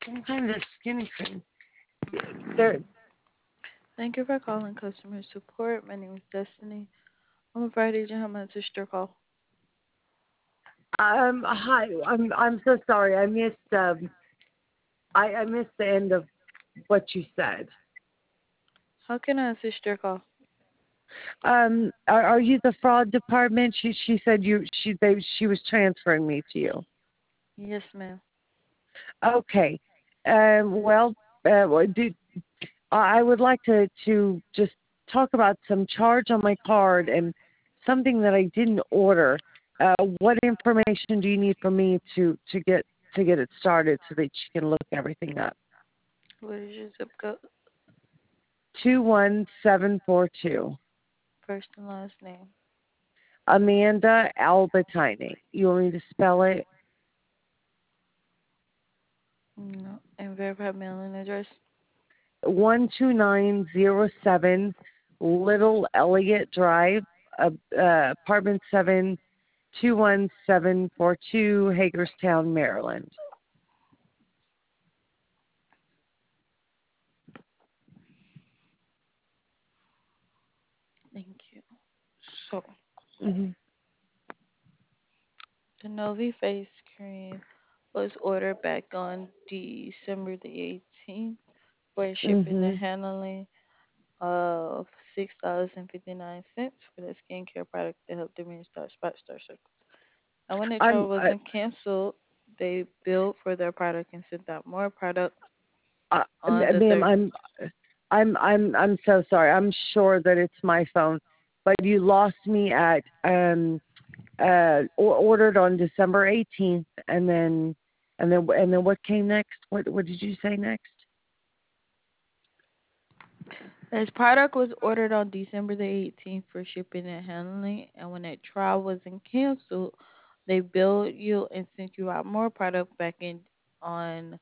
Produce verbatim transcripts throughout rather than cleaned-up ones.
some kind of skin cream. There, Thank you for calling customer support. My name is Destiny. I'm a Friday agent. How may I assist your call? um, hi. I'm I'm so sorry. I missed um, I I missed the end of what you said. How can I assist your call? Um, are, are you the fraud department? She she said you she they she was transferring me to you. Yes, ma'am. Okay. Um, well, uh, well, do, I would like to to just talk about some charge on my card and something that I didn't order. Uh, what information do you need from me to to get to get it started so that you can look everything up? What is your zip code? Two one seven four two. First and last name. Amanda Albertini. You want me to spell it? No. And verify mailing address. One two nine zero seven Little Elliott Drive, uh, uh, apartment seven, two one seven four two, Hagerstown, Maryland. Thank you. So, Mm-hmm. the Novi face cream was ordered back on December the eighteenth for shipping and Mm-hmm. handling of six dollars and fifty nine cents for the skincare product to help diminish dark spots, dark circles. And when the trial I'm, I, wasn't canceled, they billed for their product and sent out more product uh, on the ma'am, third. I'm, I'm, I'm, I'm so sorry. I'm sure that it's my phone, but you lost me at um uh or, ordered on December eighteenth, and then, and then, and then what came next? What, what did you say next? This product was ordered on December the eighteenth for shipping and handling, and when that trial wasn't canceled, they billed you and sent you out more product back in on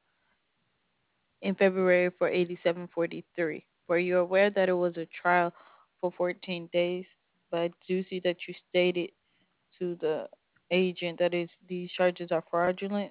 in February for eighty seven forty three. Were you aware that it was a trial for fourteen days? But I do see that you stated to the agent that is these charges are fraudulent.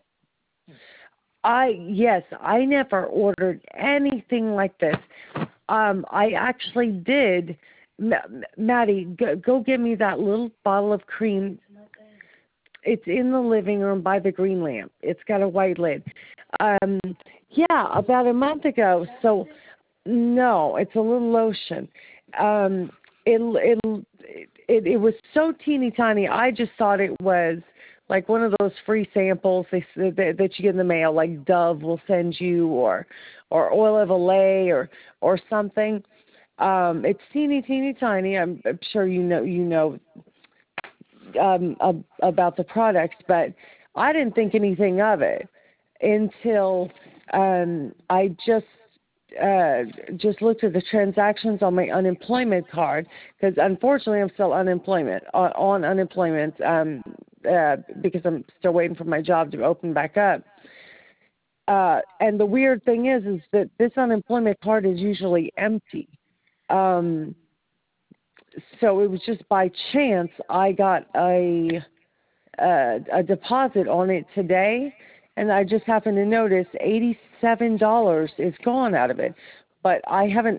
I yes, I never ordered anything like this. Um, I actually did. M- Maddie, go, go get me that little bottle of cream. It's in the living room by the green lamp. It's got a white lid. Um, yeah, about a month ago. So no, it's a little lotion. Um, it, it it it was so teeny tiny. I just thought it was like one of those free samples they, that that you get in the mail, like Dove will send you, or or Oil of Olay, or or something. Um, it's teeny teeny tiny. I'm, I'm sure you know you know um, ab- about the products, but I didn't think anything of it until um, I just uh, just looked at the transactions on my unemployment card, because unfortunately I'm still unemployment on, on unemployment um, uh, because I'm still waiting for my job to open back up. Uh, and the weird thing is, is that this unemployment card is usually empty. Um, so it was just by chance I got a uh, a deposit on it today, and I just happened to notice eighty-seven dollars is gone out of it. But I haven't,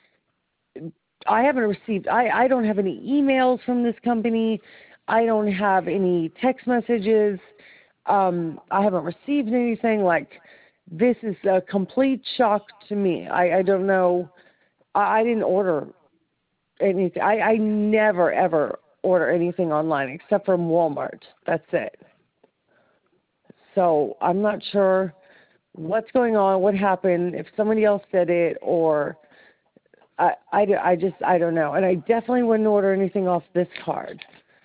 I haven't received. I I don't have any emails from this company. I don't have any text messages. Um, I haven't received anything. Like, this is a complete shock to me. I I don't know. I, I didn't order anything. I I never ever order anything online except from Walmart. That's it. So I'm not sure what's going on, what happened, if somebody else did it, or I, I, I just, I don't know. And I definitely wouldn't order anything off this card.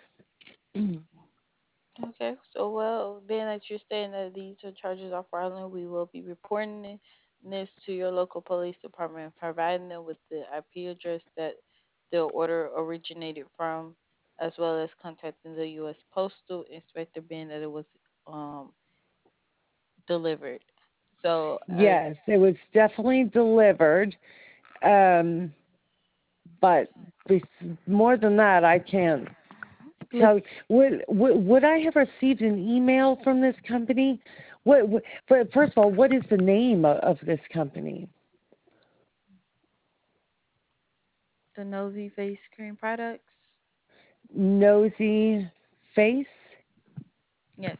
Okay, so well, being that you're saying that these are charges are fraudulent, we will be reporting it- this to your local police department and providing them with the I P address that the order originated from, as well as contacting the U S Postal Inspector, being that it was um delivered. So, uh, Yes, it was definitely delivered. Um, but bes- more than that, I can't with tell. Would, would, would I have received an email from this company What, what? But first of all, what is the name of, of this company? The Nosy Face Cream products. Nosy Face. Yes.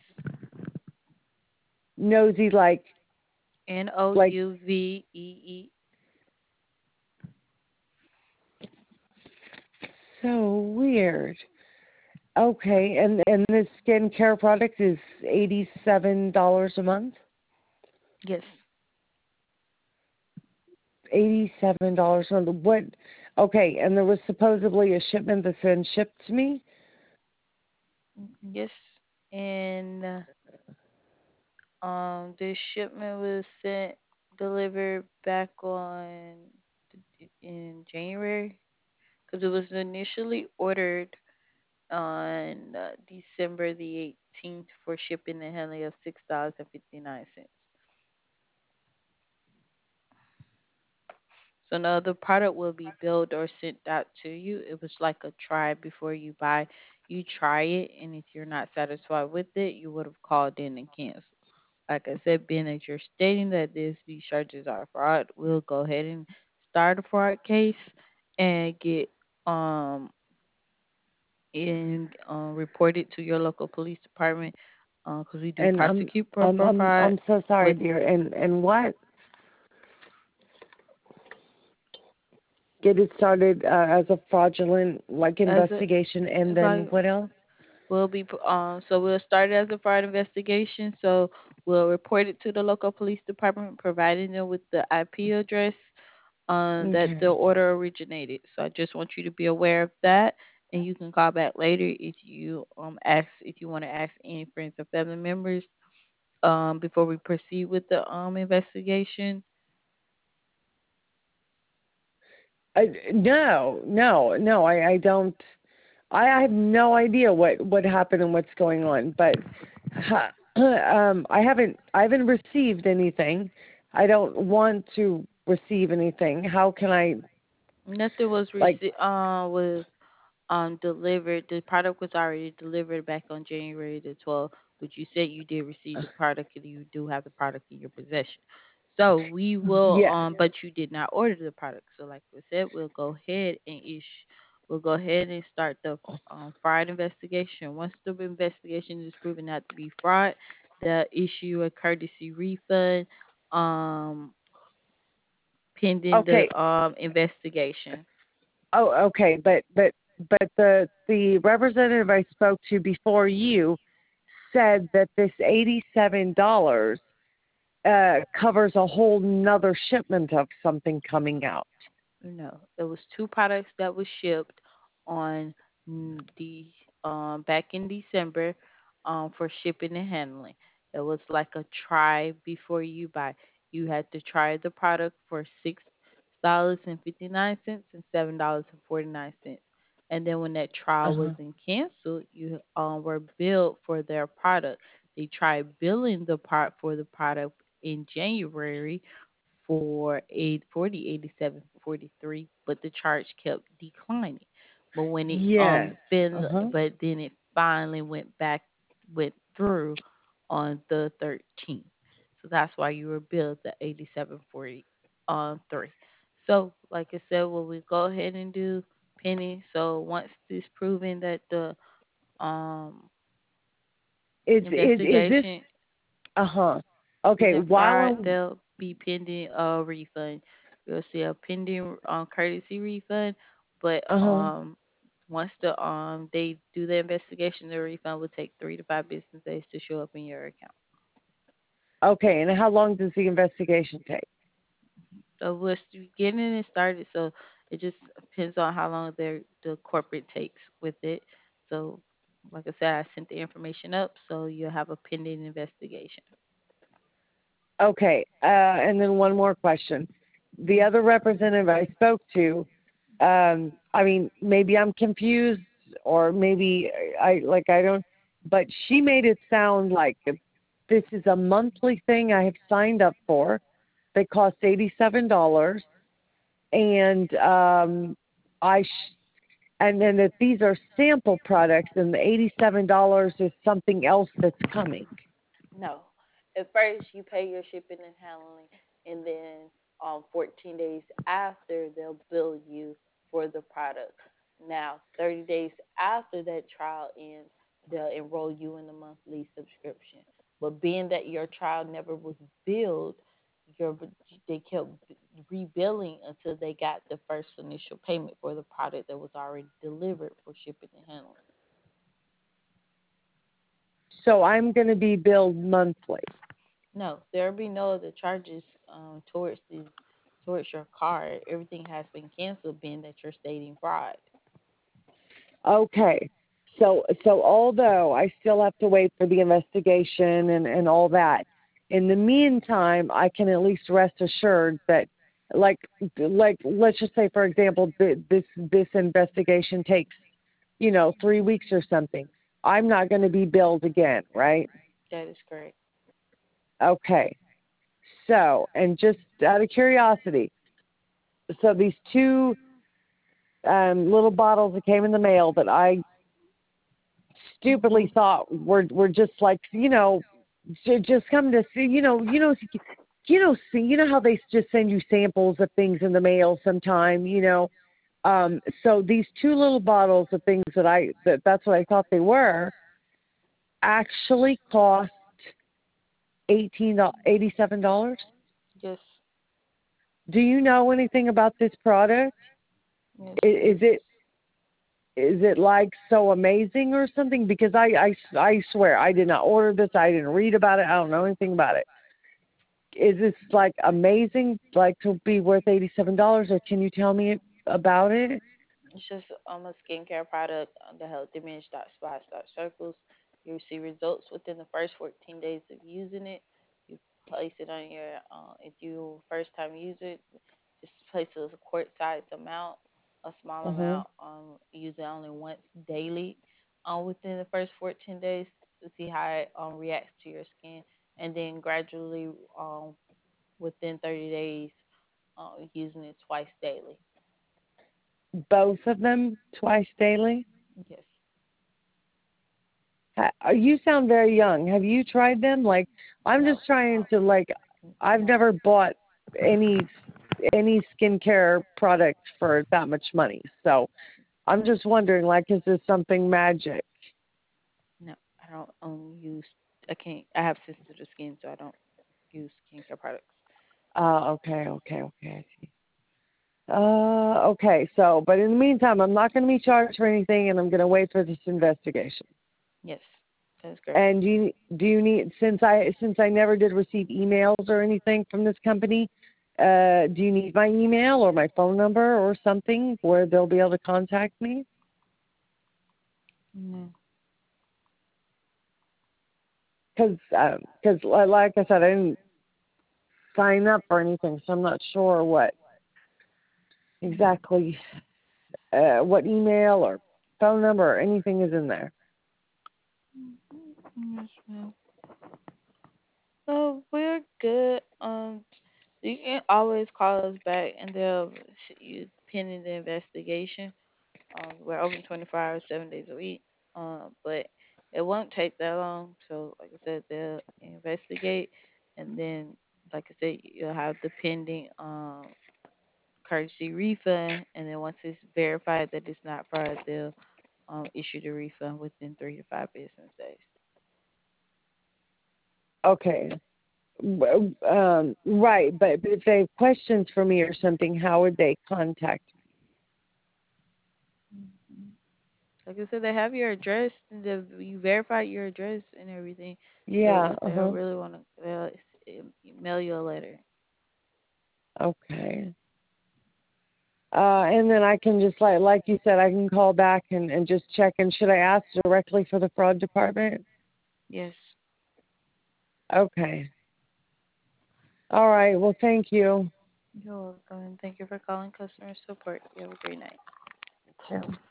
Nosy like N O like U V E E. so weird. Okay, and and this skincare product is eighty seven dollars a month. Yes. Eighty seven dollars a month. What? Okay, and there was supposedly a shipment that's been shipped to me. Yes. And uh, Um, this shipment was sent delivered back on in January because it was initially ordered on uh, December the eighteenth for shipping and handling of six dollars and fifty nine cents. So no, the product will be billed or sent out to you. It was like a try before you buy. You try it, and if you're not satisfied with it, you would have called in and canceled. Like I said, being that you're stating that this these charges are fraud, we'll go ahead and start a fraud case and get um and uh, report it to your local police department because we do And I'm prosecute for, I'm for I'm fraud. I'm so sorry, With dear. And and what? Get it started uh, as a fraudulent like as a investigation, and then like what else? we'll be um so we'll start it as a fraud investigation. So we'll report it to the local police department, providing them with the I P address um, that Okay. the order originated. So I just want you to be aware of that, and you can call back later if you um ask if you want to ask any friends or family members um before we proceed with the um investigation. I, no, no, no. I I don't. I, I have no idea what what happened and what's going on. But ha, um, I haven't I haven't received anything. I don't want to receive anything. How can I Nothing was like? received uh was um delivered. The product was already delivered back on January the twelfth, but you said you did receive the product and you do have the product in your possession. So we will Yeah. um but you did not order the product. So like we said, we'll go ahead and ish we'll go ahead and start the um fraud investigation. Once the investigation is proven not to be fraud, the issue a courtesy refund um pending the Okay. um investigation. Oh, okay. But but but the the representative I spoke to before you said that this eighty-seven dollars uh, covers a whole nother shipment of something coming out. No, it was two products that was shipped on mm, the um back in December um for shipping and handling. It was like a try before you buy. You had to try the product for six dollars and fifty nine cents and seven dollars and forty nine cents. And then when that trial Uh-huh. wasn't canceled, you um were billed for their product. They tried billing the part for the product in January for eight forty eighty seven forty three, but the charge kept declining. But when it Yes. um fin Uh-huh. but then it finally went back went through on the thirteenth. So that's why you were billed the eighty seven forty on three. So like I said, what we go ahead and do, Penny. So once it's proven that the um Is is is this investigation uh-huh. Okay, isn't while fired, I'm they'll be pending a refund. You'll see a pending um, courtesy refund, but uh-huh. um, once the um they do the investigation, the refund will take three to five business days to show up in your account. Okay, and how long does the investigation take? So we're st- getting it started, so it just depends on how long their the corporate takes with it. So, like I said, I sent the information up, so you'll have a pending investigation. Okay, uh, and then one more question. The other representative I spoke to, um, I mean, maybe I'm confused, or maybe I like I don't, but she made it sound like this is a monthly thing I have signed up for. That costs eighty-seven dollars, and um, I sh- and then that these are sample products, and the eighty-seven dollars is something else that's coming. No. at first you pay your shipping and handling, and then um fourteen days after they'll bill you for the product. Now, thirty days after that trial ends, they'll enroll you in the monthly subscription. But being that your trial never was billed, your they kept rebilling until they got the first initial payment for the product that was already delivered for shipping and handling. So I'm going to be billed monthly. No, there'll be no other charges um, towards the towards your card. Everything has been canceled, being that you're stating fraud. Okay. So so although I still have to wait for the investigation and, and all that, in the meantime, I can at least rest assured that like like let's just say for example th- this this investigation takes, you know, three weeks or something. I'm not going to be billed again, right? That is correct. Okay. So, and just out of curiosity, so these two um, little bottles that came in the mail that I stupidly thought were were just like, you know, ju- just come to see, you know, you know, you know, see, you know how they just send you samples of things in the mail sometime, you know. Um, so these two little bottles of things that I that that's what I thought they were actually cost eighteen eighty seven dollars. Yes. Do you know anything about this product? Yes, Is, it is is. it is it like so amazing or something? Because I, I, I swear I did not order this. I didn't read about it. I don't know anything about it. Is this like amazing, like to be worth eighty-seven dollars, or can you tell me about it? It's just um, a skincare product uh, that helps diminish dark spots, dark circles. You see results within the first fourteen days of using it. You place it on your, uh, if you first time use it, just place it as a quart size amount, a small Uh-huh. amount. Um, use it only once daily. Um, within the first fourteen days to see how it um reacts to your skin, and then gradually um within thirty days, uh, using it twice daily. Both of them twice daily? Yes. Ha- uh, You sound very young. Have you tried them? Like, I'm No. just trying to like, I've No. never bought any any skincare product for that much money. So I'm just wondering, like, is this something magic? No, I don't um use. I can't. I have sensitive skin, so I don't use skincare products. Uh, okay, okay, okay. I see. Uh, okay. So, but in the meantime, I'm not going to be charged for anything, and I'm going to wait for this investigation. Yes, that's correct. And do you do you need since I since I never did receive emails or anything from this company, uh, do you need my email or my phone number or something where they'll be able to contact me? No. Because because like I said, I didn't sign up for anything, so I'm not sure what exactly uh, what email or phone number or anything is in there. Yes, ma'am. So we're good. Um, you can always call us back, and they'll sh- you pending the investigation. Um, we're open twenty-four hours, seven days a week. Um, but it won't take that long. So, like I said, they'll investigate, and then, like I said, you'll have the pending um courtesy refund, and then once it's verified that it's not fraud, they'll um issue the refund within three to five business days. Okay. W- Um, right, but if they have questions for me or something, how would they contact Mhm. Like I said, they have your address, and the, you verify your address and everything. me? So Yeah, if they uh-huh. really want to, they'll s- em- mail you a letter. Okay. Uh, and then I can just like like you said, I can call back and, and just check. And should I ask directly for the fraud department? Yes. Okay. All right. Well, thank you. You're welcome. And thank you for calling customer support. You have a great night. Sure.